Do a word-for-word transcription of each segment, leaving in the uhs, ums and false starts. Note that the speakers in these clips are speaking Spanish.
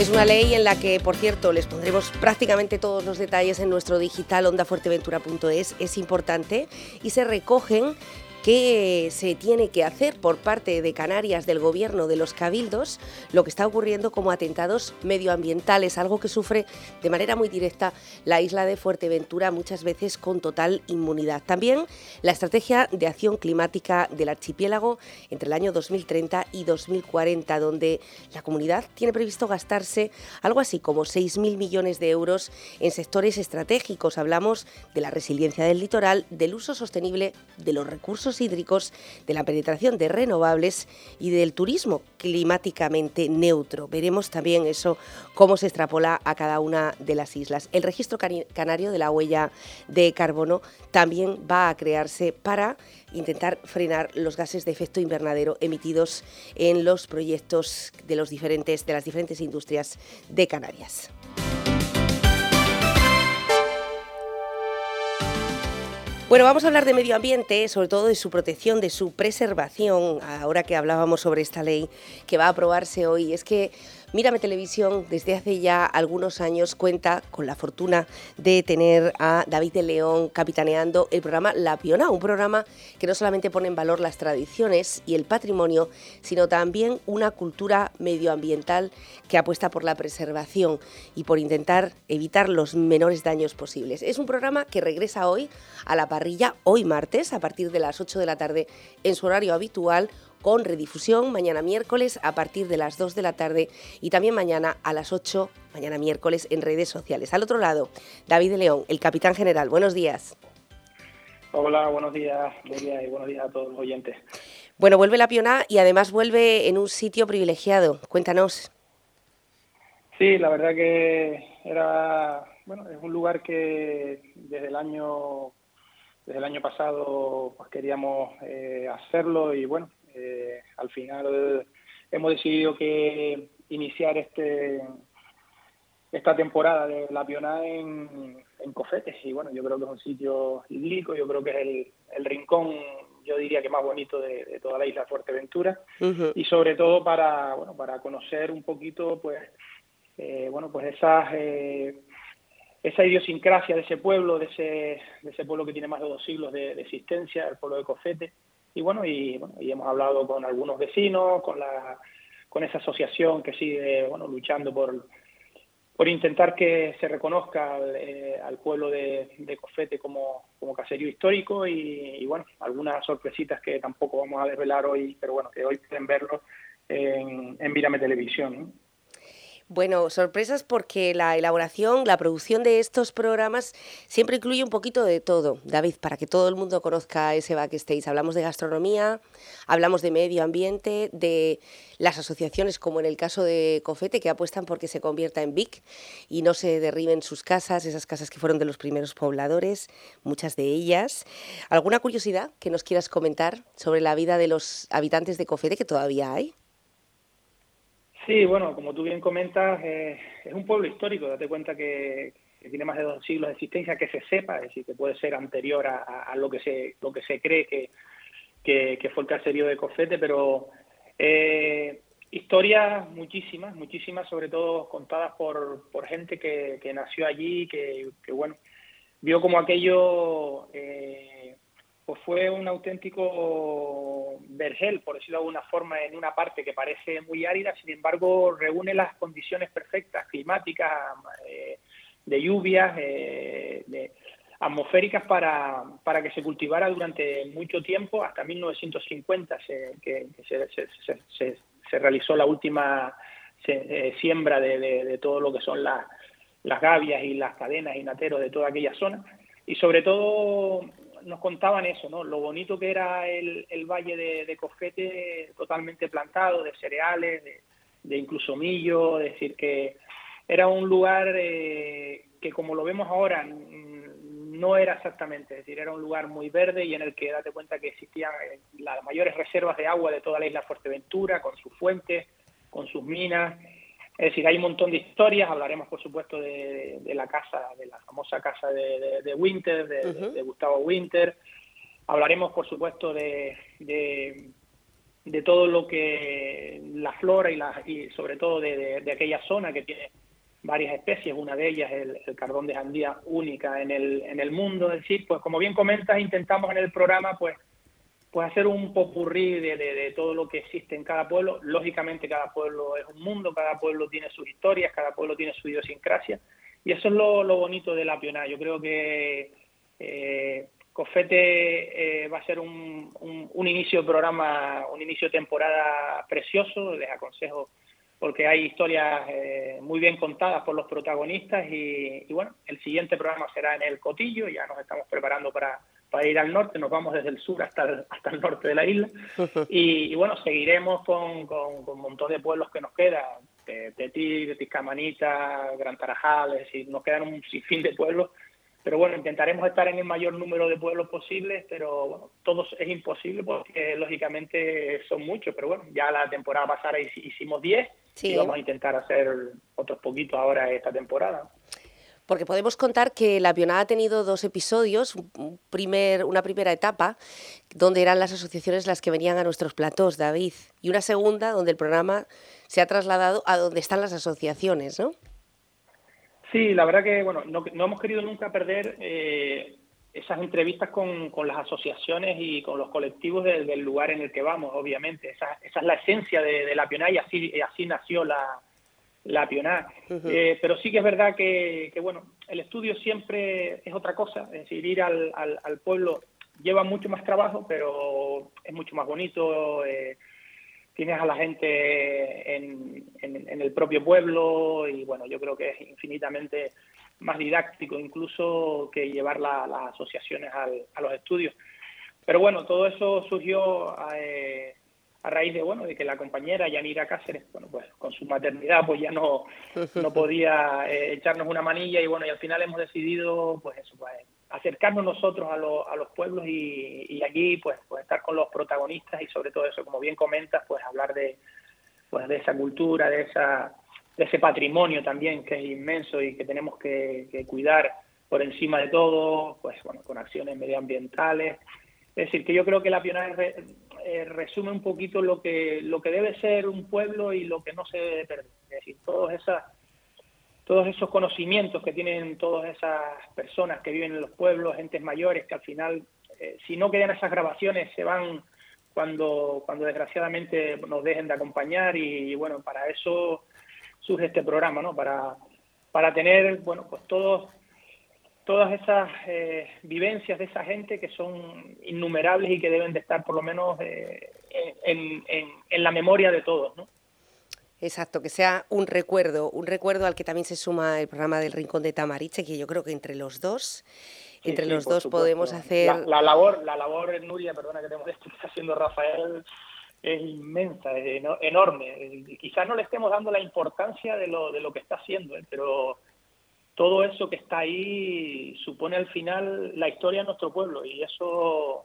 Es una ley en la que, por cierto, les pondremos prácticamente todos los detalles en nuestro digital onda fuerteventura punto es. Es importante y se recogen qué se tiene que hacer por parte de Canarias, del gobierno, de los cabildos, lo que está ocurriendo como atentados medioambientales, algo que sufre de manera muy directa la isla de Fuerteventura, muchas veces con total inmunidad. También la estrategia de acción climática del archipiélago entre el año dos mil treinta y dos mil cuarenta, donde la comunidad tiene previsto gastarse algo así como seis mil millones de euros en sectores estratégicos. Hablamos de la resiliencia del litoral, del uso sostenible de los recursos hídricos, de la penetración de renovables y del turismo climáticamente neutro. Veremos también eso, cómo se extrapola a cada una de las islas. El registro canario de la huella de carbono también va a crearse para intentar frenar los gases de efecto invernadero emitidos en los proyectos de, los diferentes, de las diferentes industrias de Canarias. Bueno, vamos a hablar de medio ambiente, sobre todo de su protección, de su preservación, ahora que hablábamos sobre esta ley que va a aprobarse hoy. Es que Mírame Televisión desde hace ya algunos años cuenta con la fortuna de tener a David de León capitaneando el programa La Piona, un programa que no solamente pone en valor las tradiciones y el patrimonio, sino también una cultura medioambiental que apuesta por la preservación y por intentar evitar los menores daños posibles. Es un programa que regresa hoy a la parrilla, hoy martes, a partir de las ocho de la tarde en su horario habitual, con redifusión mañana miércoles a partir de las dos de la tarde y también mañana a las ocho, mañana miércoles, en redes sociales. Al otro lado, David de León, el capitán general. Buenos días. Hola, buenos días, Nuria, y buenos días a todos los oyentes. Bueno, vuelve La Piona y además vuelve en un sitio privilegiado. Cuéntanos. Sí, la verdad que era, bueno, es un lugar que desde el año, desde el año pasado pues queríamos eh, hacerlo y bueno, Eh, al final hemos decidido que iniciar este esta temporada de La Piona en, en Cofete y bueno, yo creo que es un sitio idílico, yo creo que es el, el rincón, yo diría que más bonito de, de toda la isla de Fuerteventura. Uh-huh. Y sobre todo para bueno para conocer un poquito pues eh, bueno pues esas eh, esa idiosincrasia de ese pueblo, de ese de ese pueblo que tiene más de dos siglos de, de existencia, el pueblo de Cofete. Y bueno, y bueno, y hemos hablado con algunos vecinos, con la con esa asociación que sigue bueno luchando por por intentar que se reconozca al, eh, al pueblo de, de Cofete como, como caserío histórico y, y bueno, algunas sorpresitas que tampoco vamos a desvelar hoy, pero bueno, que hoy pueden verlo en, en Mírame Televisión, ¿no? Bueno, sorpresas porque la elaboración, la producción de estos programas siempre incluye un poquito de todo, David, para que todo el mundo conozca ese backstage. Hablamos de gastronomía, hablamos de medio ambiente, de las asociaciones como en el caso de Cofete, que apuestan porque se convierta en V I C y no se derriben sus casas, esas casas que fueron de los primeros pobladores, muchas de ellas. ¿Alguna curiosidad que nos quieras comentar sobre la vida de los habitantes de Cofete, que todavía hay? Sí, bueno, como tú bien comentas, eh, es un pueblo histórico. Date cuenta que, que tiene más de dos siglos de existencia, que se sepa, es decir, que puede ser anterior a, a lo que se lo que se cree que, que, que fue el caserío de Cofete, pero eh, historias muchísimas, muchísimas, sobre todo contadas por, por gente que, que nació allí, que, que bueno, vio como aquello eh, pues fue un auténtico vergel, por decirlo de alguna forma, en una parte que parece muy árida, sin embargo reúne las condiciones perfectas, climáticas, eh, de lluvias, eh, de, atmosféricas para, para que se cultivara durante mucho tiempo, hasta mil novecientos cincuenta, se, que, que se, se, se, se, se realizó la última se, eh, siembra de, de, de todo lo que son las, las gavias y las cadenas y nateros de toda aquella zona, y sobre todo nos contaban eso, ¿no? Lo bonito que era el, el valle de, de Cofete, totalmente plantado de cereales, de, de incluso millo, es decir, que era un lugar eh, que como lo vemos ahora no era exactamente, es decir, era un lugar muy verde y en el que date cuenta que existían las mayores reservas de agua de toda la isla de Fuerteventura, con sus fuentes, con sus minas. Es decir, hay un montón de historias, hablaremos por supuesto de, de la casa, de la famosa casa de, de, de Winter, de, uh-huh. de, de Gustavo Winter, hablaremos por supuesto de, de, de todo lo que la flora y, la, y sobre todo de, de, de aquella zona que tiene varias especies, una de ellas el, el cardón de Jandía, única en el, en el mundo. Es decir, pues como bien comentas, intentamos en el programa pues, pues hacer un popurrí de, de, de todo lo que existe en cada pueblo. Lógicamente cada pueblo es un mundo, cada pueblo tiene sus historias, cada pueblo tiene su idiosincrasia, y eso es lo, lo bonito de la Pionada. Yo creo que eh, Cofete eh, va a ser un, un, un inicio de programa, un inicio de temporada precioso. Les aconsejo, porque hay historias eh, muy bien contadas por los protagonistas, y, y bueno, el siguiente programa será en el Cotillo. Ya nos estamos preparando para, para ir al norte, nos vamos desde el sur hasta el, hasta el norte de la isla, y, y bueno, seguiremos con, con, con un montón de pueblos que nos quedan, Tetir, Tiscamanita, Gran Tarajal, es decir, nos quedan un sinfín de pueblos, pero bueno, intentaremos estar en el mayor número de pueblos posibles, pero bueno, todos es imposible porque lógicamente son muchos, pero bueno, ya la temporada pasada hicimos diez, sí, y vamos a intentar hacer otros poquitos ahora esta temporada. Porque podemos contar que la Pionada ha tenido dos episodios, un primer, una primera etapa donde eran las asociaciones las que venían a nuestros platós, David, y una segunda donde el programa se ha trasladado a donde están las asociaciones, ¿no? Sí, la verdad que bueno, no, no hemos querido nunca perder eh, esas entrevistas con, con las asociaciones y con los colectivos de, del lugar en el que vamos, obviamente. Esa, esa es la esencia de, de la Pionada, y así, y así nació la la Pionada. Uh-huh. Eh, pero sí que es verdad que, que, bueno, el estudio siempre es otra cosa, es decir, ir al, al, al pueblo lleva mucho más trabajo, pero es mucho más bonito, eh, tienes a la gente en, en, en el propio pueblo, y bueno, yo creo que es infinitamente más didáctico incluso que llevar la, las asociaciones al, a los estudios. Pero bueno, todo eso surgió eh, a raíz de bueno de que la compañera Yanira Cáceres, bueno, pues con su maternidad pues ya no, no podía eh, echarnos una manilla, y bueno, y al final hemos decidido pues eso, pues acercarnos nosotros a, lo, a los pueblos, y, y allí pues, pues estar con los protagonistas, y sobre todo eso, como bien comentas, pues hablar de pues de esa cultura, de esa de ese patrimonio también que es inmenso y que tenemos que, que cuidar por encima de todo, pues bueno, con acciones medioambientales. Es decir, que yo creo que la Pionada re, eh, resume un poquito lo que lo que debe ser un pueblo y lo que no se debe perder. Es decir, todos esas, todos esos conocimientos que tienen todas esas personas que viven en los pueblos, gentes mayores, que al final, eh, si no quedan esas grabaciones, se van cuando, cuando desgraciadamente nos dejen de acompañar, y, y bueno, para eso surge este programa, ¿no? Para, para tener, bueno, pues todos... todas esas eh, vivencias de esa gente que son innumerables y que deben de estar por lo menos eh, en, en, en la memoria de todos, ¿no? Exacto, que sea un recuerdo, un recuerdo al que también se suma el programa del Rincón de Tamariche, que yo creo que entre los dos, sí, entre sí, los dos supuesto. Podemos hacer... La, la labor, la labor, Nuria, perdona que te moleste, que está haciendo Rafael, es inmensa, es enorme. Quizás no le estemos dando la importancia de lo, de lo que está haciendo, ¿eh? Pero todo eso que está ahí supone al final la historia de nuestro pueblo, y eso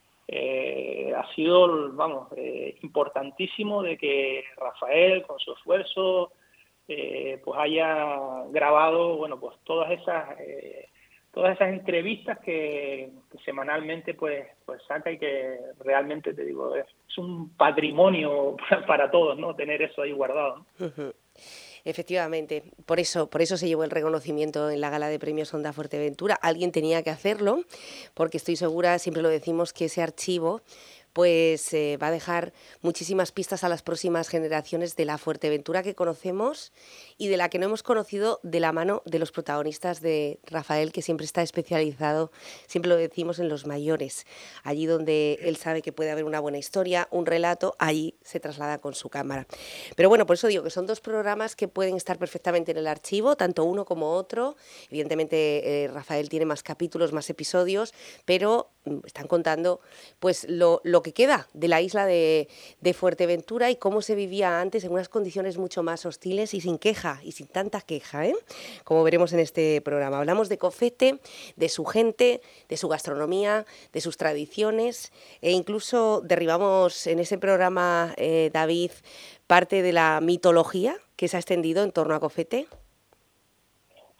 eh, ha sido, vamos, eh, importantísimo, de que Rafael, con su esfuerzo, eh, pues haya grabado, bueno, pues todas esas eh, todas esas entrevistas que, que semanalmente pues pues saca, y que realmente, te digo, es, es un patrimonio para, para todos, ¿no? Tener eso ahí guardado, ¿no? Uh-huh. Efectivamente, por eso, por eso se llevó el reconocimiento en la gala de premios Onda Fuerteventura. Alguien tenía que hacerlo, porque estoy segura, siempre lo decimos, que ese archivo pues eh, va a dejar muchísimas pistas a las próximas generaciones de la Fuerteventura que conocemos y de la que no hemos conocido de la mano de los protagonistas de Rafael, que siempre está especializado, siempre lo decimos, en los mayores. Allí donde él sabe que puede haber una buena historia, un relato, allí se traslada con su cámara. Pero bueno, por eso digo que son dos programas que pueden estar perfectamente en el archivo, tanto uno como otro. Evidentemente, eh, Rafael tiene más capítulos, más episodios, pero están contando pues lo, lo que queda de la isla de, de Fuerteventura y cómo se vivía antes en unas condiciones mucho más hostiles y sin queja, y sin tanta queja, ¿eh? Como veremos en este programa. Hablamos de Cofete, de su gente, de su gastronomía, de sus tradiciones, e incluso derribamos en ese programa, eh, David, parte de la mitología que se ha extendido en torno a Cofete.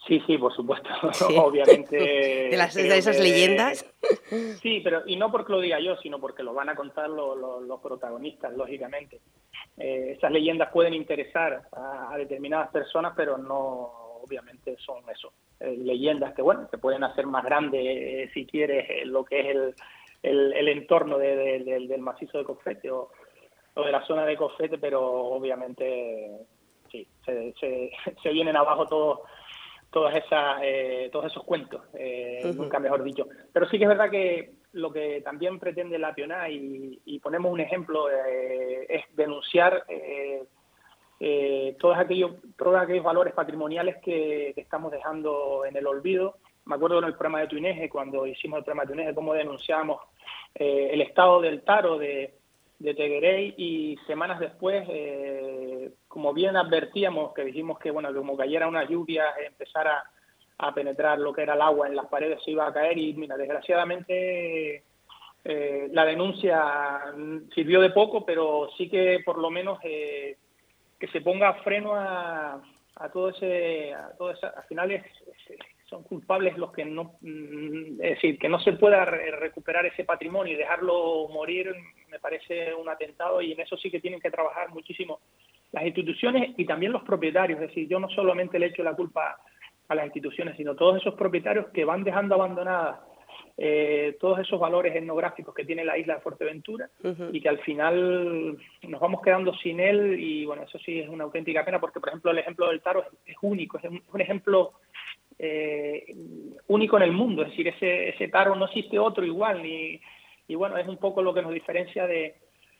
Sí, sí, por supuesto, Sí. obviamente. De, las, creo de esas que- leyendas. Sí, pero y no porque lo diga yo, sino porque lo van a contar lo- lo- los protagonistas, lógicamente. Eh, esas leyendas pueden interesar a, a determinadas personas, pero no, obviamente, son eso, eh, leyendas que, bueno, que pueden hacer más grande, eh, si quieres, eh, lo que es el, el, el entorno de- de- del- del macizo de Cofete o, o de la zona de Cofete, pero obviamente, sí, se, se, se vienen abajo todos todas esas eh, todos esos cuentos, eh, Ujú. nunca mejor dicho. Pero sí que es verdad que lo que también pretende la Pionà, y, y ponemos un ejemplo, eh, es denunciar eh, eh, todos aquellos todos aquellos valores patrimoniales que, que estamos dejando en el olvido. Me acuerdo en el programa de Tuineje, cuando hicimos el programa de Tuineje, cómo denunciábamos eh, el estado del Taro de, de Teguerey, y semanas después, eh, como bien advertíamos, que dijimos que, bueno, que como cayera una lluvia, eh, empezara a penetrar lo que era el agua en las paredes, se iba a caer, y mira, desgraciadamente eh, la denuncia sirvió de poco, pero sí que por lo menos eh, que se ponga freno a, a todo ese, a todo esa, al final es, es- son culpables los que no, mm, es decir, que no se pueda re- recuperar ese patrimonio y dejarlo morir, me parece un atentado, y en eso sí que tienen que trabajar muchísimo las instituciones y también los propietarios. Es decir, yo no solamente le echo la culpa a las instituciones, sino todos esos propietarios que van dejando abandonadas eh, todos esos valores etnográficos que tiene la isla de Fuerteventura, Ujú. y que al final nos vamos quedando sin él, y bueno, eso sí es una auténtica pena, porque por ejemplo el ejemplo del Taro es, es único, es un, un ejemplo eh, único en el mundo. Es decir, ese, ese Taro no existe otro igual, ni, y bueno, es un poco lo que nos diferencia de,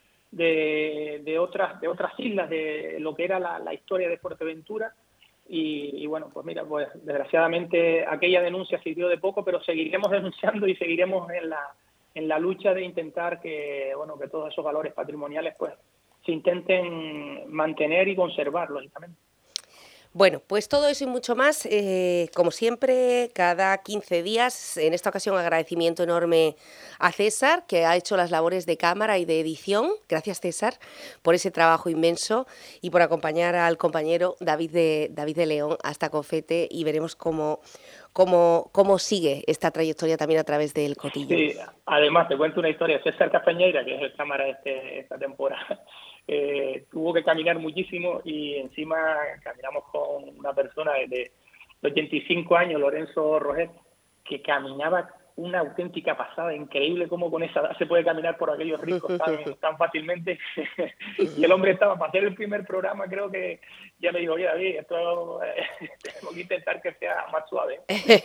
de, de otras de otras islas, de lo que era la, la historia de Fuerteventura. Y, y bueno, pues mira, pues desgraciadamente aquella denuncia sirvió de poco, pero seguiremos denunciando y seguiremos en la en la lucha de intentar que, bueno, que todos esos valores patrimoniales pues se intenten mantener y conservar, lógicamente. Bueno, pues todo eso y mucho más, eh, como siempre, cada quince días. En esta ocasión, agradecimiento enorme a César, que ha hecho las labores de cámara y de edición. Gracias, César, por ese trabajo inmenso y por acompañar al compañero David de, David de León hasta Cofete, y veremos cómo, cómo, cómo sigue esta trayectoria también a través del Cotillo. Sí, además te cuento una historia. César Castañeira, que es el cámara de este, esta temporada, eh, tuvo que caminar muchísimo, y encima caminamos con una persona de, de ochenta y cinco años, Lorenzo Roget, que caminaba una auténtica pasada, increíble cómo con esa edad se puede caminar por aquellos riscos tan, tan fácilmente. Y el hombre estaba, para hacer el primer programa, creo que ya me dijo, oye David, esto eh, tenemos que intentar que sea más suave.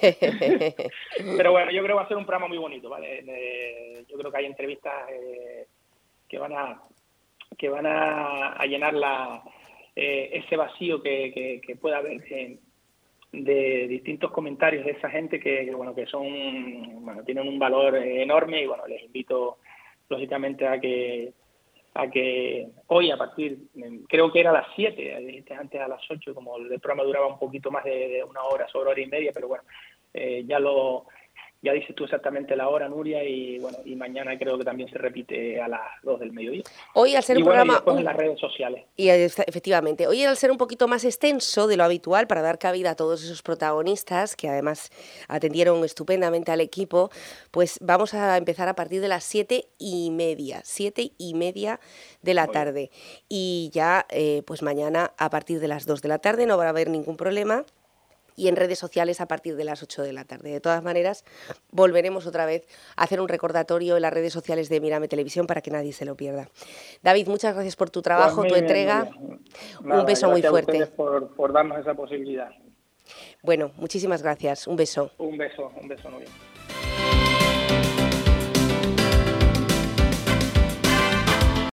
Pero bueno, yo creo que va a ser un programa muy bonito, ¿vale? Eh, yo creo que hay entrevistas eh, que van a que van a, a llenar la, eh, ese vacío que, que, que pueda haber eh, de distintos comentarios de esa gente que, que, bueno, que son, bueno, tienen un valor enorme, y bueno, les invito lógicamente a que a que hoy a partir, creo que era a las siete, dijiste antes a las ocho, como el programa duraba un poquito más de, de una hora, sobre hora y media, pero bueno, eh, ya lo ya dices tú exactamente la hora, Nuria, y bueno, y mañana creo que también se repite a las dos del mediodía. Hoy, al ser Y un bueno, y programa... después un- en las redes sociales. Y esta- efectivamente, hoy al ser un poquito más extenso de lo habitual, para dar cabida a todos esos protagonistas que además atendieron estupendamente al equipo, pues vamos a empezar a partir de las siete y media, siete y media de la Muy bien. tarde. Y ya, eh, pues mañana a partir de las dos de la tarde no va a haber ningún problema. Y en redes sociales a partir de las ocho de la tarde. De todas maneras, volveremos otra vez a hacer un recordatorio en las redes sociales de Mírame Televisión para que nadie se lo pierda. David, muchas gracias por tu Pues trabajo, muy tu bien, entrega. Nuria. Un Nada, beso muy gracias a fuerte. ustedes por, por darnos esa posibilidad. Bueno, muchísimas gracias. Un beso. Un beso, un beso, Nuria.